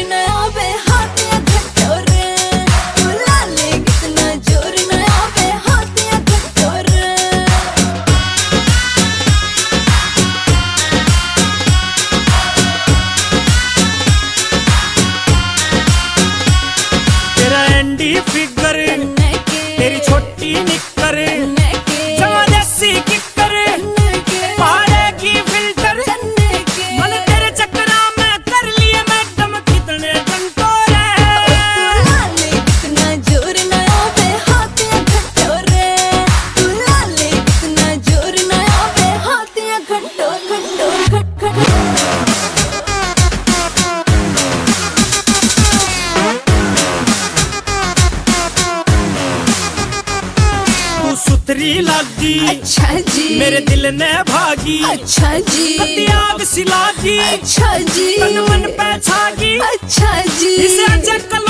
न आवे हाथिया खटोरे, तू लाले कितना जोर न आवे हाथिया खटोरे। तेरा एंडी फिगर, तेरी छोटी निक्कर, जमा देसी किक्कर, पहाड़े की फिल्टर, मन तेरे चक्करा में कर लिए मैडम कितने घंटोरे। लाले कितना जोर न आवे हाथिया खटोरे, तू लाले कितना जोर न आवे हाथिया खटो खटो खट खट। सुथरी लागी, अच्छा जी, मेरे दिल ने भागी, अच्छा जी, आग सिलागी, अच्छा जी, तन मन पे छागी, अच्छा जी। इसे अजय